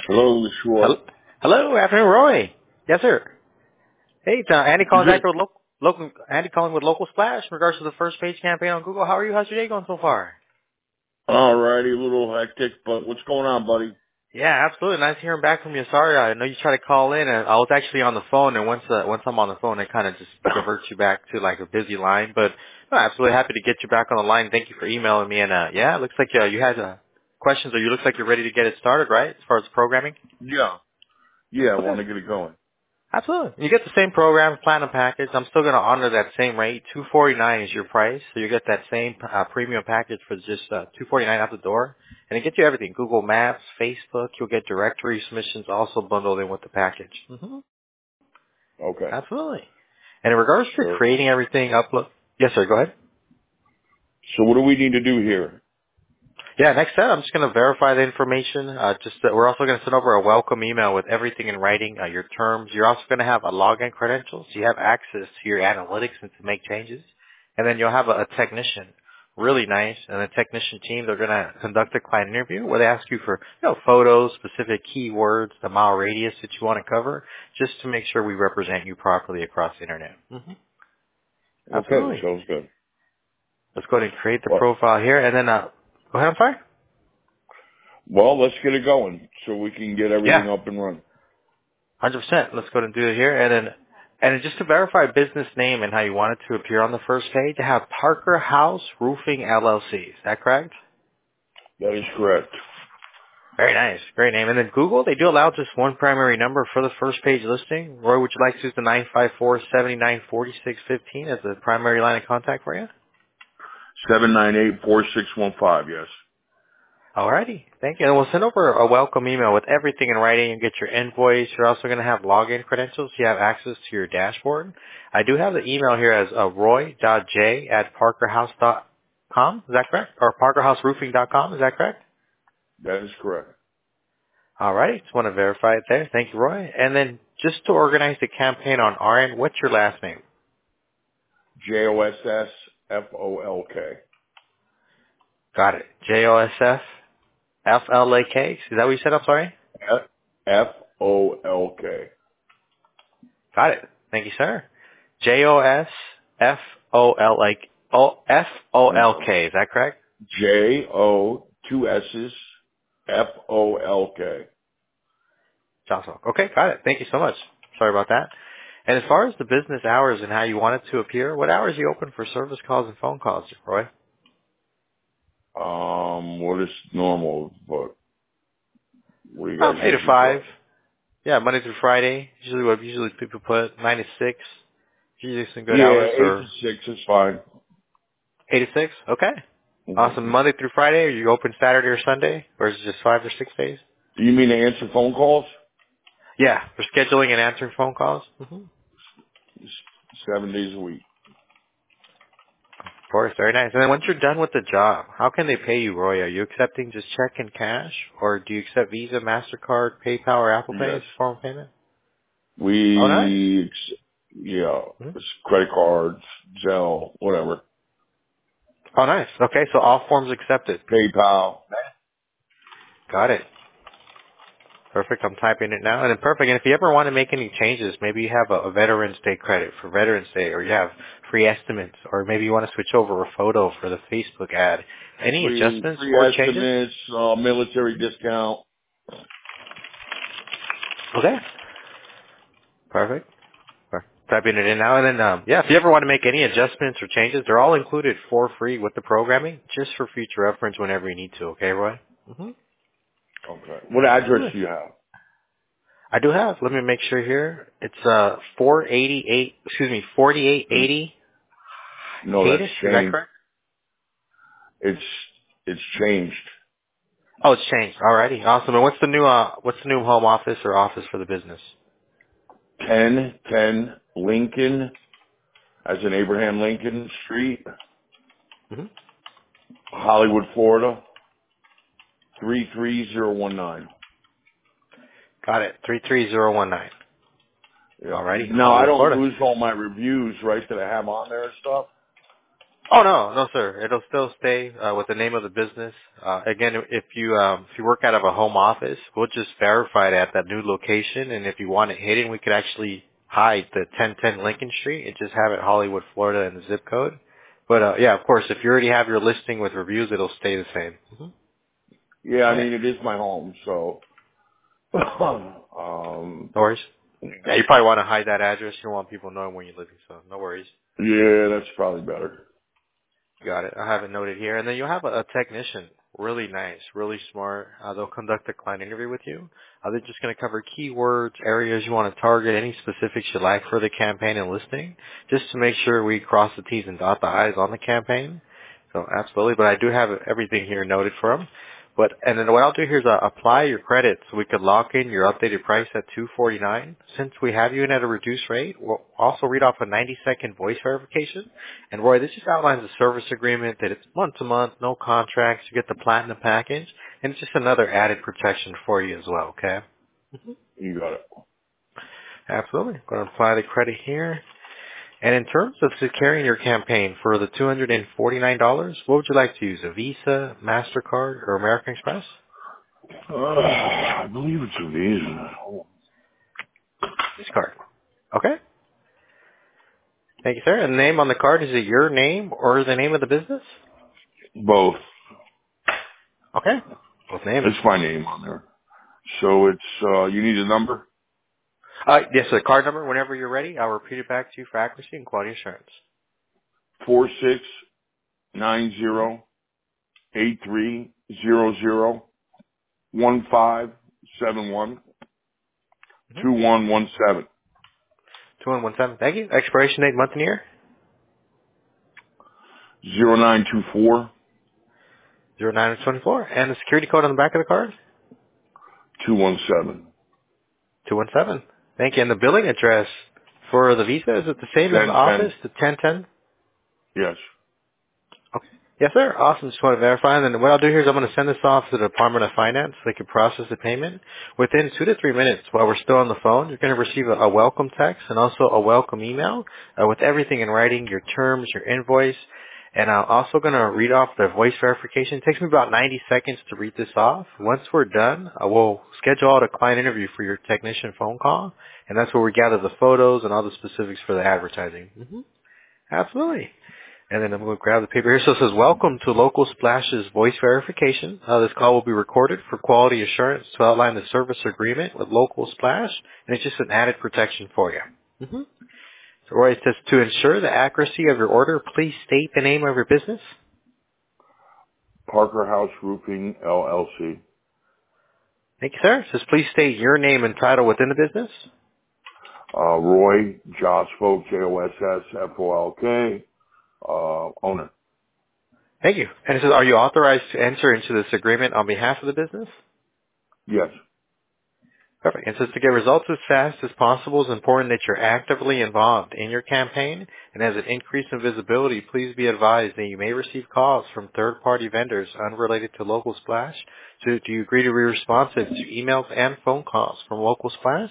Hello, this is Roy. Hello, hello, afternoon, Roy. Yes, sir. Hey, it's Andy Is calling back it? with local. Andy calling with Local Splash in regards to the first page campaign on Google. How are you? How's your day going so far? Alrighty, a little hectic, but what's going on, buddy? Yeah, absolutely. Nice hearing back from you. Sorry, I know you tried to call in, and I was actually on the phone. And once I'm on the phone, it kind of just diverts you back to like a busy line. But no, absolutely happy to get you back on the line. Thank you for emailing me. And yeah, it looks like you had questions, or you look like you're ready to get it started, right? As far as programming. Yeah, I Okay. want to get it going. Absolutely. You get the same program, platinum package. I'm still going to honor that same rate. $249 is your price, so you get that same premium package for just $249 out the door, and it gets you everything: Google Maps, Facebook. You'll get directory submissions also bundled in with the package. Okay. Absolutely. And in regards to So, creating everything, upload. Yes, sir. Go ahead. so what do we need to do here? Yeah, next step, I'm just going to verify the information. Just that we're also going to send over a welcome email with everything in writing, your terms. You're also going to have a login credentials. So you have access to your analytics and to make changes. And then you'll have a technician, really nice, and the technician team, they're going to conduct a client interview where they ask you for photos, specific keywords, the mile radius that you want to cover, just to make sure we represent you properly across the internet. Okay, Absolutely. sounds good. Let's go ahead and create the Well, profile here, and then go ahead. I'm sorry. well, let's get it going so we can get Yeah. everything up and running. 100%. Let's go ahead and do it here. And then just to verify business name and how you want it to appear on the first page, you have Parker House Roofing LLC. Is that correct? That is correct. Very nice. Great name. And then Google, they do allow just one primary number for the first page listing. Roy, would you like to use the 954-794615 as the primary line of contact for you? 798-4615, yes. Alrighty. Thank you. And we'll send over a welcome email with everything in writing and get your invoice. You're also going to have login credentials. You have access to your dashboard. I do have the email here as roy.j@parkerhouse.com. Is that correct? Or parkerhouseroofing.com. Is that correct? That is correct. Alrighty. Just want to verify it there. Thank you, Roy. And then just to organize the campaign on our end, what's your last name? JOSSFOLK. Got it. JOSFFLAK. Is that what you said? I'm sorry? FOLK. Got it. Thank you, sir. JOSFOLK. Is that correct? JO, two S's, FOLK. Johnson. Okay, got it. Thank you so much. Sorry about that. And as far as the business hours and how you want it to appear, what hours are you open for service calls and phone calls, Roy? What is normal, but what do you guys 8 to usually 5. put? Yeah, Monday through Friday. Usually people put 9 to 6. Usually some good hours, Yeah, 8 to or 6 is fine. 8 to 6. Okay. Awesome. hmm Monday through Friday. Are you open Saturday or Sunday? Or is it just 5 or 6 days? You mean to answer phone calls? Yeah, for scheduling and answering phone calls. It's 7 days a week. Of course, very nice. And then once you're done with the job, how can they pay you, Roy? Are you accepting just check and cash, or do you accept Visa, MasterCard, PayPal, or Apple Pay Yes. as a form of payment? Oh, nice. Yeah, Mhm. it's credit cards, Zelle, whatever. Oh, nice. Okay, so all forms accepted. PayPal. Got it. Perfect. I'm typing it now. And then perfect. And if you ever want to make any changes, maybe you have a Veterans Day credit for Veterans Day, or you have free estimates, or maybe you want to switch over a photo for the Facebook ad. Any adjustments Free or changes? estimates, military discount. Okay. Perfect. Typing it in now, and then yeah, if you ever want to make any adjustments or changes, they're all included for free with the programming, just for future reference whenever you need to. Okay, Roy? Okay. What address Absolutely. do you have? I do have. Let me make sure here. It's 488. Excuse me, 4880 No, that's Cadiz. Is that changed. correct? It's changed. Oh, it's changed. Alrighty, awesome. And what's the new home office or office for the business? 1010 Lincoln, as in Abraham Lincoln Street, hmm Hollywood, Florida, 33019. Got it. 33019. Yeah. Alrighty, Now I Hollywood, don't Florida. lose all my reviews, right, that I have on there and stuff. Oh no, sir. It'll still stay with the name of the business. Again, if you work out of a home office, we'll just verify it at that new location, and if you want it hidden, we could actually hide the 1010 Lincoln Street and just have it Hollywood, Florida, in the zip code. But yeah, of course, if you already have your listing with reviews, it'll stay the same. Yeah, I Yeah, mean, it is my home, so, no worries. Yeah, you probably want to hide that address. You don't want people knowing where you're living, so no worries. yeah, that's probably better. Got it. I have it noted here. And then you'll have a technician. Really nice, really smart. They'll conduct a client interview with you. They're just going to cover keywords, areas you want to target, any specifics you like for the campaign and listing, just to make sure we cross the T's and dot the I's on the campaign. So absolutely. But I do have everything here noted for them. And then what I'll do here is apply your credit so we could lock in your updated price at $249. Since we have you in at a reduced rate, we'll also read off a 90-second voice verification. And Roy, this just outlines the service agreement that it's month to month, no contracts, you get the platinum package, and it's just another added protection for you as well, okay? You got it. Absolutely. Going to apply the credit here. And in terms of securing your campaign for the $249, what would you like to use? A Visa, MasterCard, or American Express? I believe it's a Visa. This card. Okay. Thank you, sir. And the name on the card, is it your name or the name of the business? Both. Okay. Both names. It's my name on there. So it's, you need a number? Yes, the card number, whenever you're ready, I'll repeat it back to you for accuracy and quality assurance. 4690830015712117. Mm-hmm. 2117. Thank you. Expiration date, month and year. 0924 0924. And the security code on the back of the card? 217. 217. Thank you. And the billing address for the Visa, is it the same as the 1010. office, the 1010? Yes. Okay. Yes, sir. Awesome. Just want to verify. And then what I'll do here is I'm going to send this off to the Department of Finance so they can process the payment. Within 2 to 3 minutes while we're still on the phone, you're going to receive a welcome text and also a welcome email with everything in writing, your terms, your invoice. And I'm also going to read off the voice verification. It takes me about 90 seconds to read this off. Once we're done, we'll schedule out a client interview for your technician phone call. And that's where we gather the photos and all the specifics for the advertising. Absolutely. And then I'm going to grab the paper here. So it says, welcome to Local Splash's voice verification. This call will be recorded for quality assurance to outline the service agreement with Local Splash. And it's just an added protection for you. So Roy, it says, to ensure the accuracy of your order, please state the name of your business. Parker House Roofing, LLC. Thank you, sir. It says, please state your name and title within the business. Roy Josfolk, Jossfolk, owner. Thank you. And it says, are you authorized to enter into this agreement on behalf of the business? Yes. Perfect. And so to get results as fast as possible, it's important that you're actively involved in your campaign. And as an increase in visibility, please be advised that you may receive calls from third-party vendors unrelated to Local Splash. So do you agree to be responsive to emails and phone calls from Local Splash?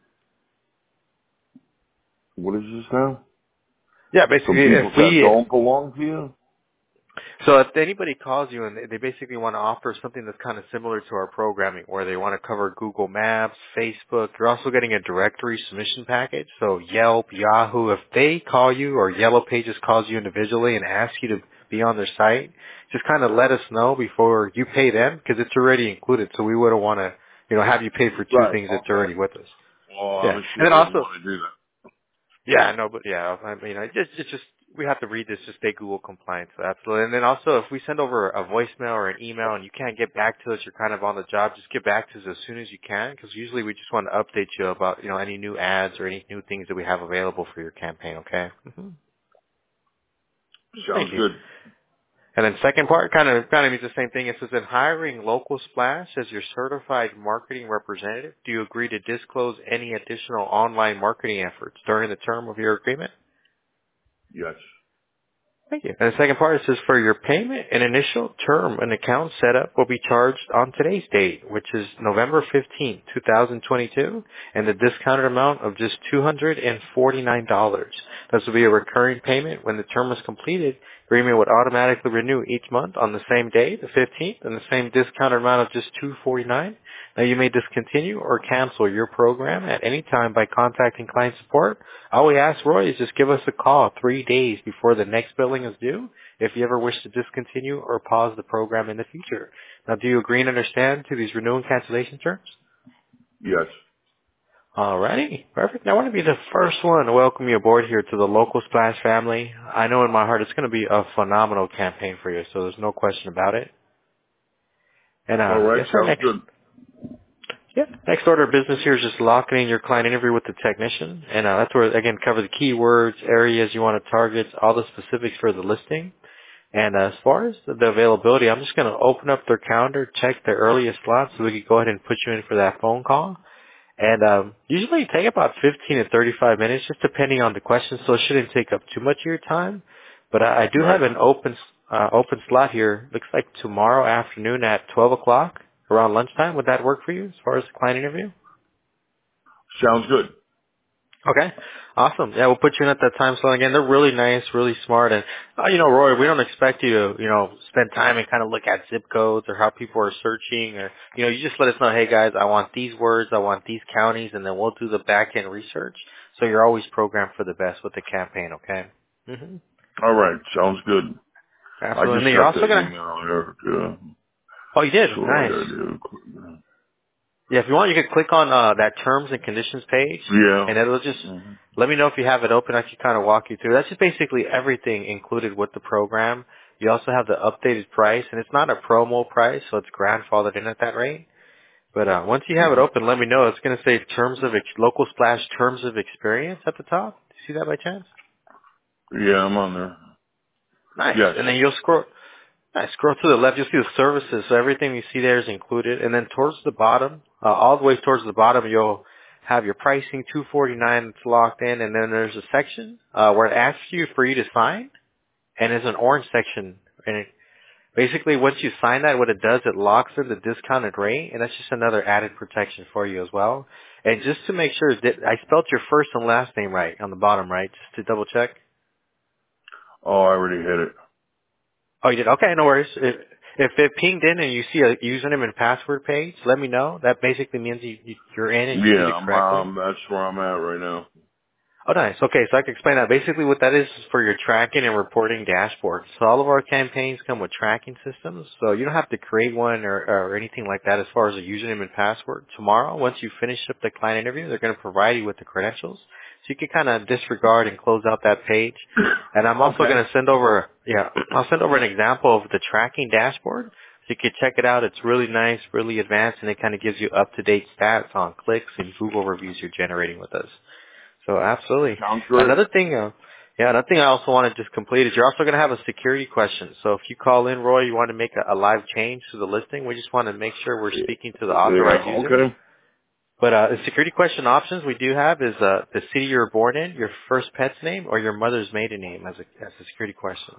What is this now? Yeah, From basically, people that don't belong to you? So if anybody calls you and they basically want to offer something that's kind of similar to our programming, where they want to cover Google Maps, Facebook, you're also getting a directory submission package. So Yelp, Yahoo, if they call you or Yellow Pages calls you individually and ask you to be on their site, just kind of let us know before you pay them because it's already included. So we wouldn't want to, have you pay for two Right. things that's Okay. already with us. Well, Yeah. obviously And I then wouldn't also, want to do that. yeah, no, but yeah, I mean, it's just we have to read this to stay Google compliant. So absolutely. And then also, if we send over a voicemail or an email and you can't get back to us, you're kind of on the job. Just get back to us as soon as you can, because usually we just want to update you about any new ads or any new things that we have available for your campaign. Okay. Sounds Thank you. good. And then second part kind of means the same thing. It says in hiring Local Splash as your certified marketing representative, do you agree to disclose any additional online marketing efforts during the term of your agreement? Yes. Thank you. And the second part, it says for your payment and initial term, an account setup will be charged on today's date, which is November 15th, 2022, and the discounted amount of just $249. This will be a recurring payment when the term is completed, Agreement would automatically renew each month on the same day, the 15th, and the same discounted amount of just $249. Now you may discontinue or cancel your program at any time by contacting client support. All we ask, Roy, is just give us a call 3 days before the next billing is due if you ever wish to discontinue or pause the program in the future. Now, do you agree and understand to these renewal and cancellation terms? Yes. Alrighty, perfect. Now, I want to be the first one to welcome you aboard here to the Local Splash family. I know in my heart it's going to be a phenomenal campaign for you, so there's no question about it. And All right. yes, our Sounds good. next order of business here is just locking in your client interview with the technician, and that's where again cover the keywords, areas you want to target, all the specifics for the listing. And as far as the availability, I'm just going to open up their calendar, check their earliest slots, so we can go ahead and put you in for that phone call. And usually take about 15 to 35 minutes, just depending on the question, so it shouldn't take up too much of your time. But I do Right. have an open slot here. Looks like tomorrow afternoon at 12 o'clock, around lunchtime. Would that work for you as far as the client interview? Sounds good. Okay. Awesome. Yeah, we'll put you in at that time slot again. They're really nice, really smart. And, Roy, we don't expect you to, spend time and kind of look at zip codes or how people are searching or, you just let us know, hey guys, I want these words, I want these counties, and then we'll do the back end research. So you're always programmed for the best with the campaign, okay? Mm-hmm. All right. Sounds good. I Absolutely. And just then you're got also the going to, email here. Yeah. oh, you did? So I Nice. gotta do. Yeah, if you want, you can click on that terms and conditions page, Yeah. and it'll just Mhm. let me know if you have it open. I can kind of walk you through. That's just basically everything included with the program. You also have the updated price, and it's not a promo price, so it's grandfathered in at that rate. But once you have it Mhm. open, let me know. It's going to say local splash terms of experience at the top. Do you see that by chance? Yeah, I'm on there. Nice. Yes. And then you'll scroll. Nice. Scroll to the left, you'll see the services. So everything you see there is included. And then towards the bottom, all the way towards the bottom, you'll have your pricing, $249. It's locked in. And then there's a section where it asks you for you to sign. And there's an orange section. And basically, once you sign that, what it does, it locks in the discounted rate. And that's just another added protection for you as well. And just to make sure that I spelled your first and last name right on the bottom, right? Just to double check. Oh, I already hit it. Oh, you did? Okay, no worries. If it pinged in and you see a username and password page, let me know. That basically means you're in and you did Yeah, it correctly. that's where I'm at right now. Oh, nice. Okay, so I can explain that. Basically what that is for your tracking and reporting dashboard. So all of our campaigns come with tracking systems, so you don't have to create one or anything like that as far as a username and password. Tomorrow, once you finish up the client interview, they're going to provide you with the credentials. So you can kind of disregard and close out that page. And I'm also Okay. going to send over, I'll send over an example of the tracking dashboard. So you can check it out. It's really nice, really advanced, and it kind of gives you up-to-date stats on clicks and Google reviews you're generating with us. So absolutely. Sounds great. Another thing, another thing I also want to just complete is you're also going to have a security question. So if you call in, Roy, you want to make a live change to the listing, we just want to make sure we're speaking to the authorized Yeah. user. Okay. But the security question options we do have is the city you were born in, your first pet's name, or your mother's maiden name as a security question.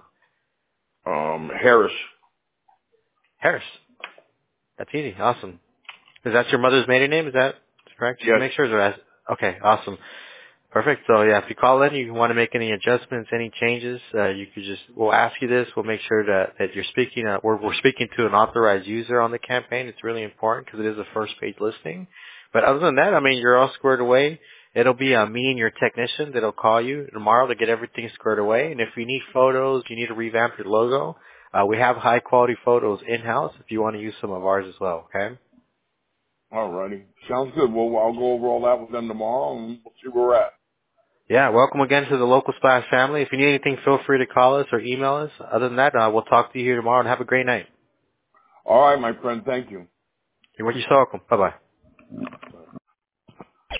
Harris. Harris. That's easy. Awesome. Is that your mother's maiden name? Is that correct? Just to Yes. make sure. Okay. Awesome. Perfect. So yeah, if you call in, you want to make any adjustments, any changes, you could we'll ask you this. We'll make sure that you're speaking, we're speaking to an authorized user on the campaign. It's really important because it is a first page listing. But other than that, I mean, you're all squared away. It'll be me and your technician that'll call you tomorrow to get everything squared away. And if you need photos, you need to revamp your logo, we have high quality photos in-house if you want to use some of ours as well, okay? Alrighty. Sounds good. Well, I'll go over all that with them tomorrow and we'll see where we're at. Yeah, welcome again to the Local Splash family. If you need anything, feel free to call us or email us. Other than that, we'll talk to you here tomorrow and have a great night. All right, my friend. Thank you. You're so welcome. Bye-bye.